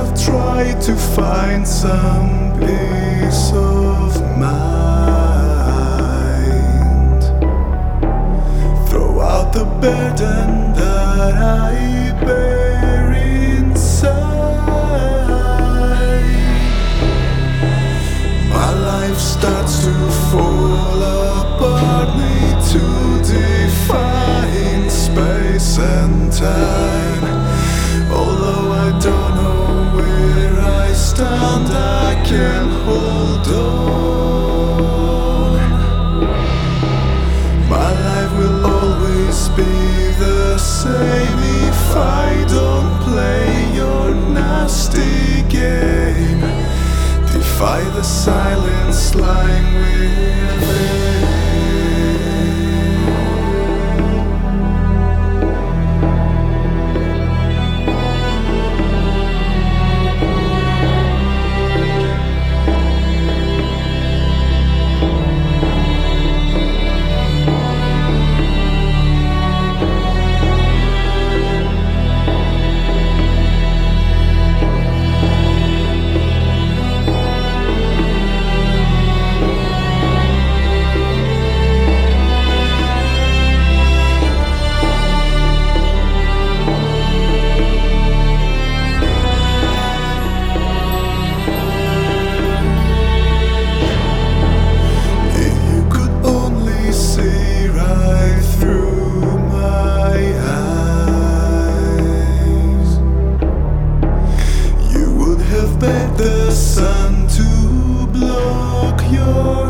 I've tried to find some peace of mind. Throw out the burden that I bear inside. My life starts to fall apart, need to define space and time. Although I don't know where I stand, I can hold on. My life will always be the same if I don't play your nasty game. Defy the silence lying within. The sun to block your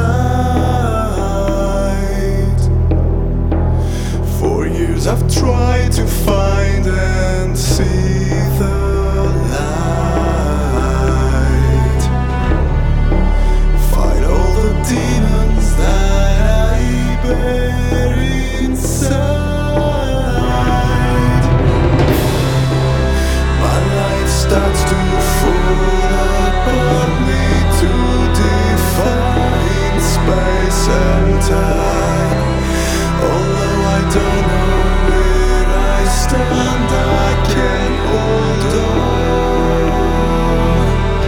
sight. For years I've tried to find and see the light. Fight all the demons that I bear inside. My life starts to fall apart, need to define space and time. Although I don't know where I stand, I can hold on.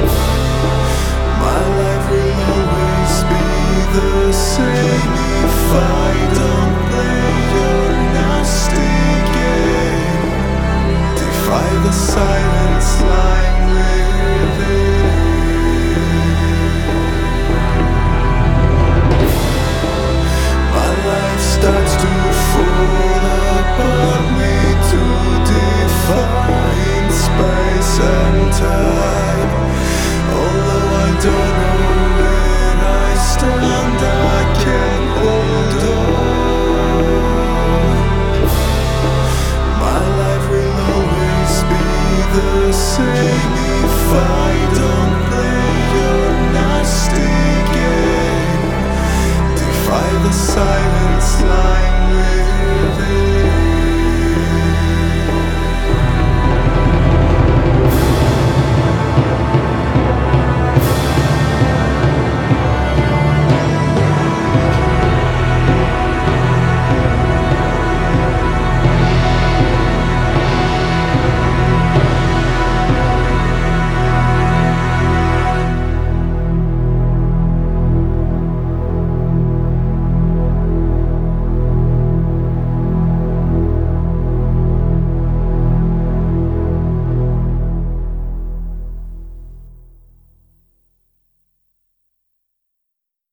My life will always be the same if I don't play your nasty game. Defy the silence lying within. My life starts to fall apart, need to define space and time. Although I don't know where I stand,